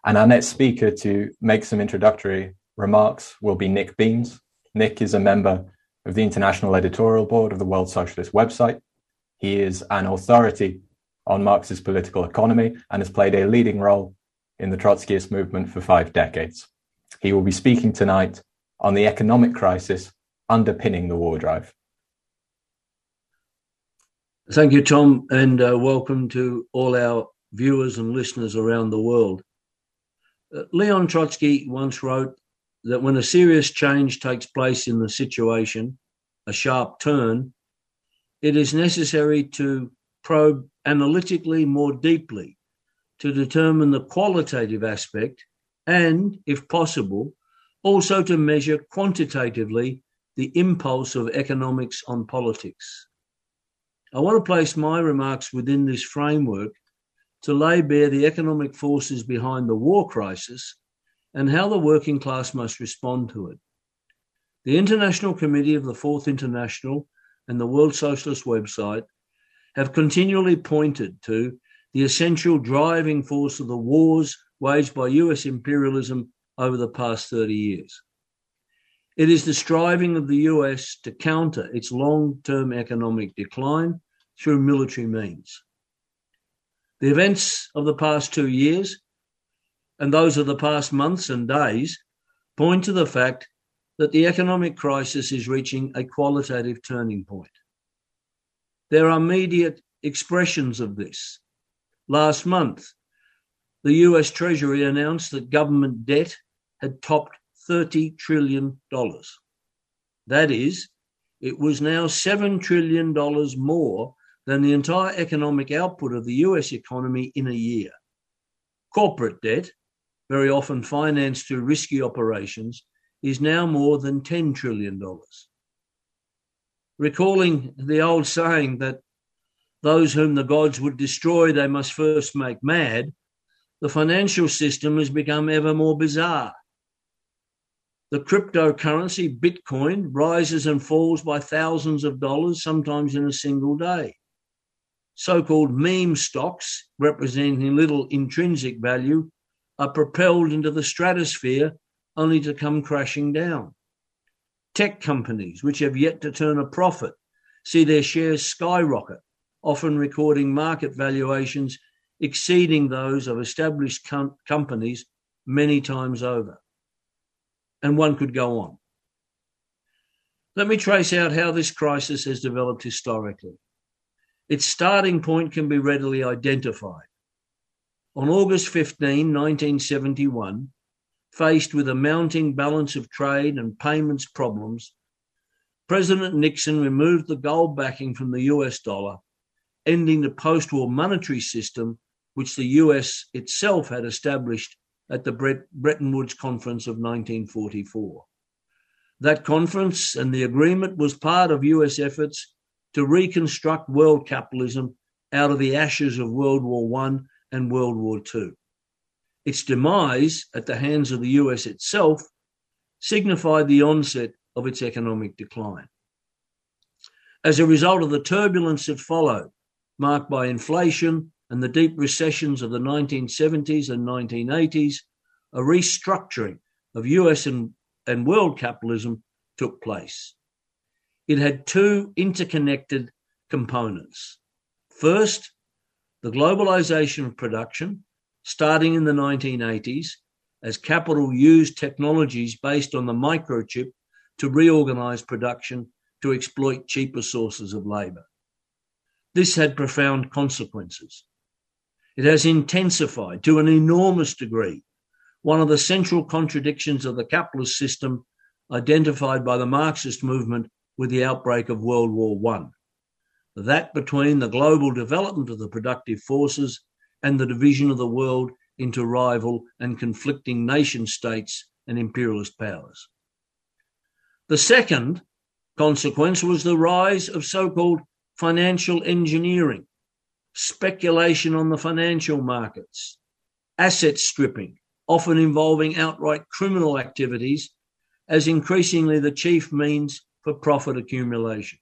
And our next speaker to make some introductory remarks will be Nick Beams. Nick is a member of the International Editorial Board of the World Socialist website. He is an authority on Marxist political economy and has played a leading role in the Trotskyist movement for 5 decades. He will be speaking tonight on the economic crisis underpinning the war drive. Thank you, Tom, and welcome to all our viewers and listeners around the world. Leon Trotsky once wrote that when a serious change takes place in the situation, a sharp turn, it is necessary to probe analytically more deeply to determine the qualitative aspect and, if possible, also to measure quantitatively the impulse of economics on politics. I want to place my remarks within this framework to lay bare the economic forces behind the war crisis and how the working class must respond to it. The International Committee of the Fourth International and the World Socialist website have continually pointed to the essential driving force of the wars waged by US imperialism over the past 30 years. It is the striving of the US to counter its long-term economic decline through military means. The events of the past 2 years and those of the past months and days point to the fact that the economic crisis is reaching a qualitative turning point. There are immediate expressions of this. Last month, the US Treasury announced that government debt had topped $30 trillion. That is, it was now $7 trillion more than the entire economic output of the US economy in a year. Corporate debt, very often financed through risky operations, is now more than $10 trillion. Recalling the old saying that those whom the gods would destroy, they must first make mad, the financial system has become ever more bizarre. The cryptocurrency, Bitcoin, rises and falls by thousands of dollars, sometimes in a single day. So-called meme stocks, representing little intrinsic value, are propelled into the stratosphere only to come crashing down. Tech companies, which have yet to turn a profit, see their shares skyrocket, often recording market valuations exceeding those of established companies many times over. And one could go on. Let me trace out how this crisis has developed historically. Its starting point can be readily identified. On August 15, 1971, faced with a mounting balance of trade and payments problems, President Nixon removed the gold backing from the US dollar, ending the post-war monetary system which the US itself had established at the Bretton Woods Conference of 1944. That conference and the agreement was part of US efforts to reconstruct world capitalism out of the ashes of World War I and World War II. Its demise at the hands of the US itself signified the onset of its economic decline. As a result of the turbulence that followed, marked by inflation and the deep recessions of the 1970s and 1980s, a restructuring of US and world capitalism took place. It had 2 interconnected components. First, the globalization of production, starting in the 1980s, as capital used technologies based on the microchip to reorganize production to exploit cheaper sources of labor. This had profound consequences. It has intensified to an enormous degree one of the central contradictions of the capitalist system identified by the Marxist movement with the outbreak of World War I, that between the global development of the productive forces and the division of the world into rival and conflicting nation states and imperialist powers. The second consequence was the rise of so-called financial engineering, speculation on the financial markets, asset stripping, often involving outright criminal activities, as increasingly the chief means for profit accumulation.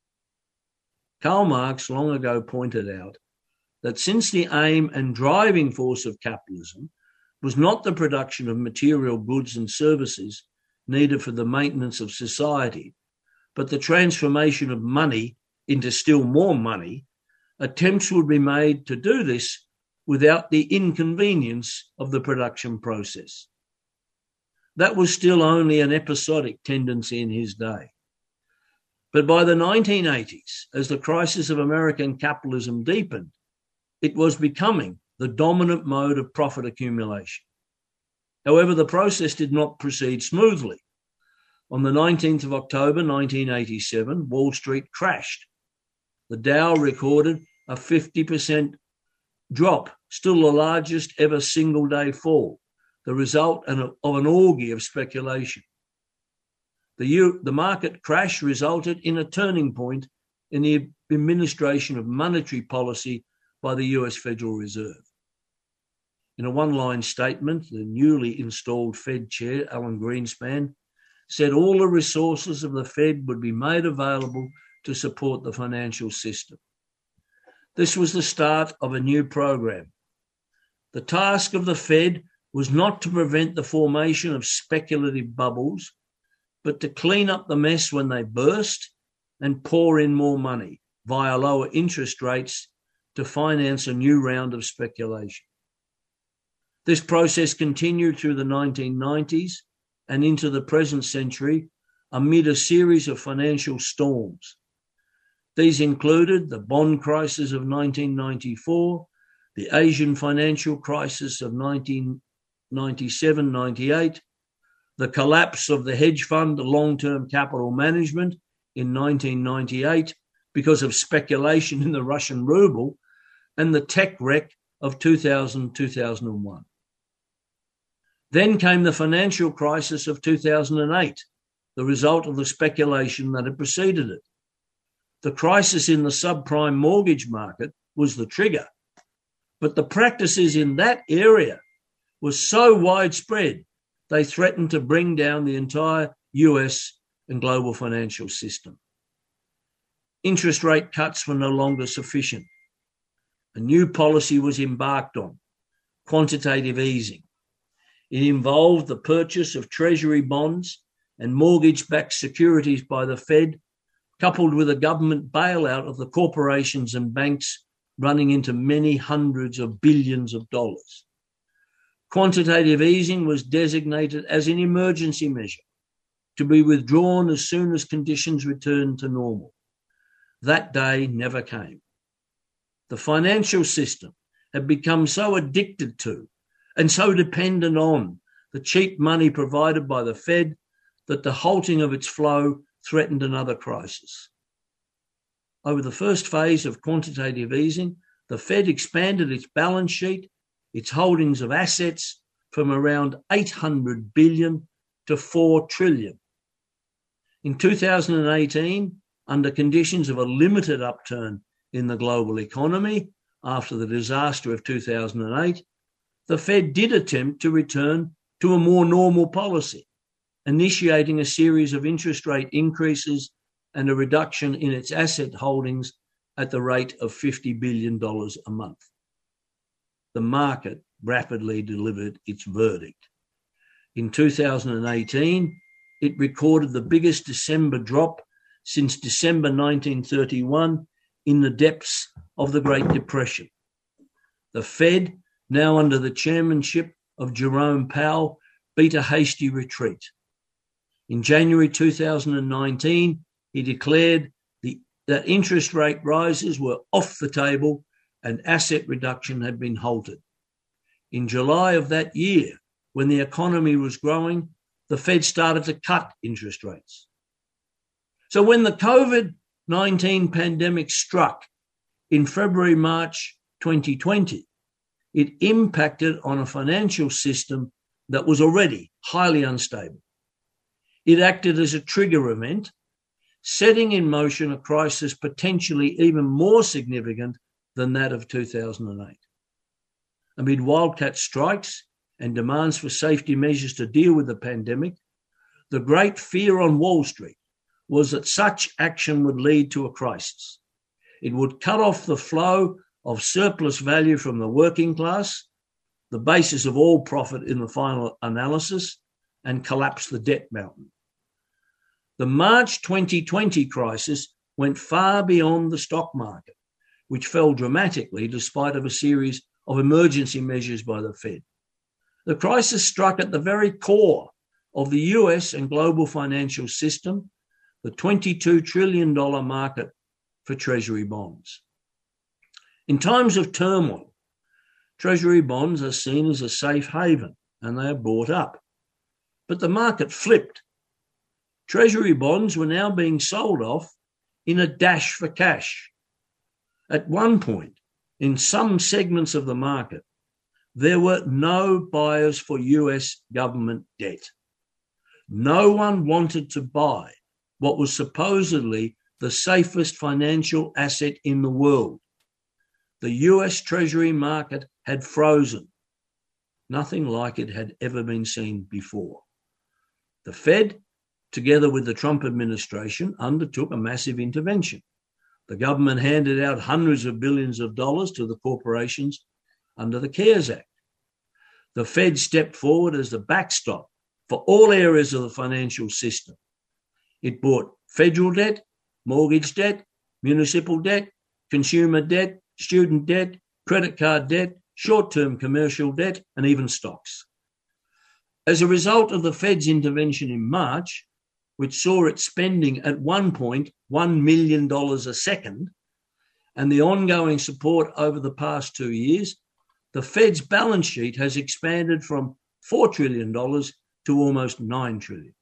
Karl Marx long ago pointed out that since the aim and driving force of capitalism was not the production of material goods and services needed for the maintenance of society, but the transformation of money into still more money. Attempts would be made to do this without the inconvenience of the production process. That was still only an episodic tendency in his day. But by the 1980s, as the crisis of American capitalism deepened, it was becoming the dominant mode of profit accumulation. However, the process did not proceed smoothly. On the 19th of October 1987, Wall Street crashed. The Dow recorded a 50% drop, still the largest ever single-day fall, the result of an orgy of speculation. The market crash resulted in a turning point in the administration of monetary policy by the US Federal Reserve. In a one-line statement, the newly installed Fed chair, Alan Greenspan, said all the resources of the Fed would be made available to support the financial system. This was the start of a new program. The task of the Fed was not to prevent the formation of speculative bubbles, but to clean up the mess when they burst and pour in more money via lower interest rates to finance a new round of speculation. This process continued through the 1990s and into the present century amid a series of financial storms. These included the bond crisis of 1994, the Asian financial crisis of 1997-98, the collapse of the hedge fund long-term capital management in 1998 because of speculation in the Russian ruble, and the tech wreck of 2000-2001. Then came the financial crisis of 2008, the result of the speculation that had preceded it. The crisis in the subprime mortgage market was the trigger, but the practices in that area were so widespread they threatened to bring down the entire US and global financial system. Interest rate cuts were no longer sufficient. A new policy was embarked on, quantitative easing. It involved the purchase of treasury bonds and mortgage-backed securities by the Fed, coupled with a government bailout of the corporations and banks running into many hundreds of billions of dollars. Quantitative easing was designated as an emergency measure to be withdrawn as soon as conditions returned to normal. That day never came. The financial system had become so addicted to and so dependent on the cheap money provided by the Fed that the halting of its flow threatened another crisis. Over the first phase of quantitative easing, the Fed expanded its balance sheet, its holdings of assets, from around $800 billion to $4 trillion. In 2018, under conditions of a limited upturn in the global economy after the disaster of 2008, the Fed did attempt to return to a more normal policy, initiating a series of interest rate increases and a reduction in its asset holdings at the rate of $50 billion a month. The market rapidly delivered its verdict. In 2018, it recorded the biggest December drop since December 1931 in the depths of the Great Depression. The Fed, now under the chairmanship of Jerome Powell, beat a hasty retreat. In January 2019, he declared that interest rate rises were off the table and asset reduction had been halted. In July of that year, when the economy was growing, the Fed started to cut interest rates. So when the COVID-19 pandemic struck in February, March 2020, it impacted on a financial system that was already highly unstable. It acted as a trigger event, setting in motion a crisis potentially even more significant than that of 2008. Amid wildcat strikes and demands for safety measures to deal with the pandemic, the great fear on Wall Street was that such action would lead to a crisis. It would cut off the flow of surplus value from the working class, the basis of all profit in the final analysis, and collapse the debt mountain. The March 2020 crisis went far beyond the stock market, which fell dramatically despite of a series of emergency measures by the Fed. The crisis struck at the very core of the US and global financial system, the $22 trillion market for Treasury bonds. In times of turmoil, Treasury bonds are seen as a safe haven and they are bought up. But the market flipped. Treasury bonds were now being sold off in a dash for cash. At one point, in some segments of the market, there were no buyers for US government debt. No one wanted to buy what was supposedly the safest financial asset in the world. The US Treasury market had frozen. Nothing like it had ever been seen before. The Fed, together with the Trump administration, undertook a massive intervention. The government handed out hundreds of billions of dollars to the corporations under the CARES Act. The Fed stepped forward as the backstop for all areas of the financial system. It bought federal debt, mortgage debt, municipal debt, consumer debt, student debt, credit card debt, short-term commercial debt, and even stocks. As a result of the Fed's intervention in March, which saw it spending at one point $1 million a second, and the ongoing support over the past 2 years, the Fed's balance sheet has expanded from $4 trillion to almost $9 trillion.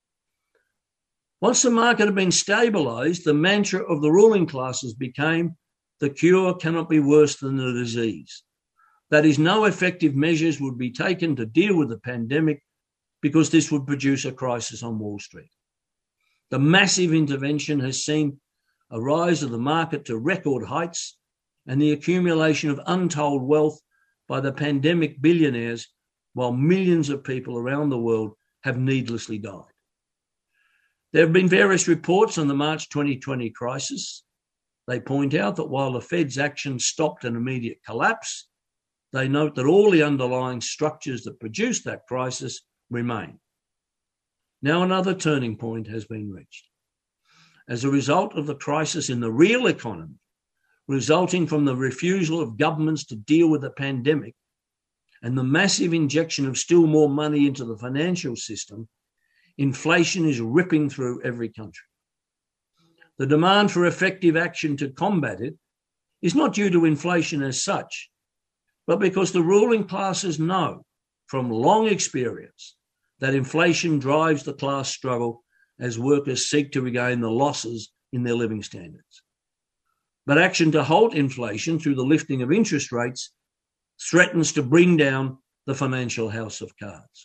Once the market had been stabilised, the mantra of the ruling classes became, the cure cannot be worse than the disease. That is, no effective measures would be taken to deal with the pandemic because this would produce a crisis on Wall Street. The massive intervention has seen a rise of the market to record heights and the accumulation of untold wealth by the pandemic billionaires, while millions of people around the world have needlessly died. There have been various reports on the March 2020 crisis. They point out that while the Fed's actions stopped an immediate collapse, they note that all the underlying structures that produced that crisis remain. Now another turning point has been reached. As a result of the crisis in the real economy, resulting from the refusal of governments to deal with the pandemic and the massive injection of still more money into the financial system, inflation is ripping through every country. The demand for effective action to combat it is not due to inflation as such, but because the ruling classes know from long experience that inflation drives the class struggle as workers seek to regain the losses in their living standards. But action to halt inflation through the lifting of interest rates threatens to bring down the financial house of cards.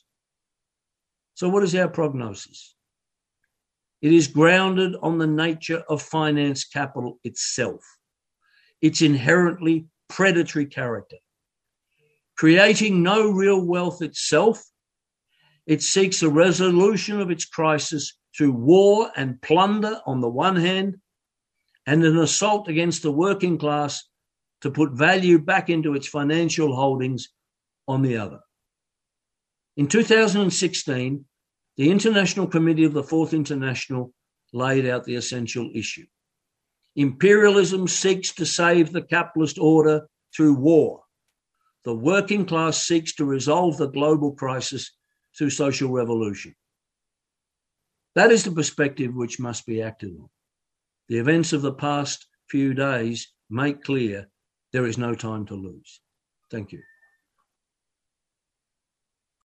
So what is our prognosis? It is grounded on the nature of finance capital itself, its inherently predatory character. Creating no real wealth itself, it seeks a resolution of its crisis through war and plunder on the one hand, and an assault against the working class to put value back into its financial holdings on the other. In 2016, the International Committee of the Fourth International laid out the essential issue. Imperialism seeks to save the capitalist order through war. The working class seeks to resolve the global crisis through social revolution. That is the perspective which must be acted on. The events of the past few days make clear there is no time to lose. Thank you.